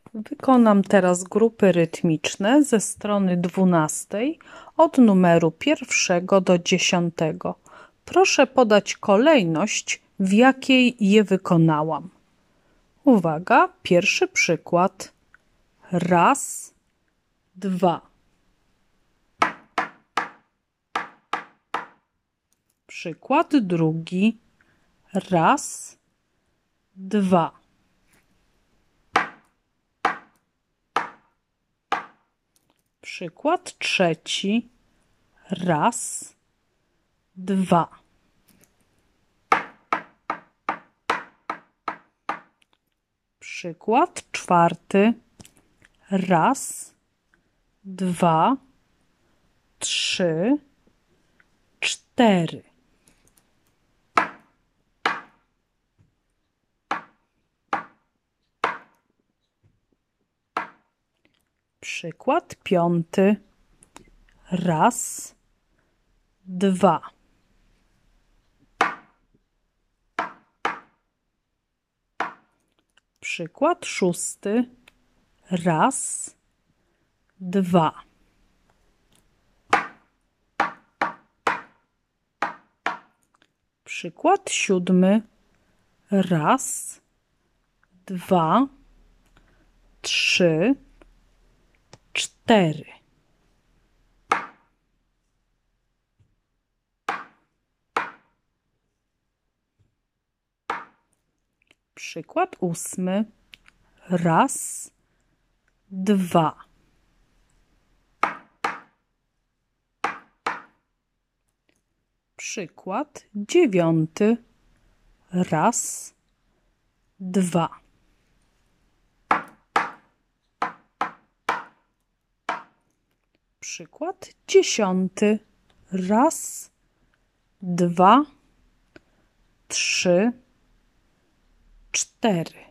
Wykonam teraz grupy rytmiczne ze strony 12 od numeru 1 do 10. Proszę podać kolejność, w jakiej je wykonałam. Uwaga, pierwszy przykład. Raz, dwa. Przykład drugi. Raz, dwa. Przykład trzeci. Raz, dwa. Przykład czwarty. Raz, dwa, trzy, cztery. Przykład piąty. Raz, dwa. Przykład szósty. Raz, dwa. Przykład siódmy. Raz, dwa, trzy, cztery. Przykład ósmy. Raz, dwa. Przykład dziewiąty. Raz, dwa. Przykład dziesiąty. Raz, dwa, trzy, cztery.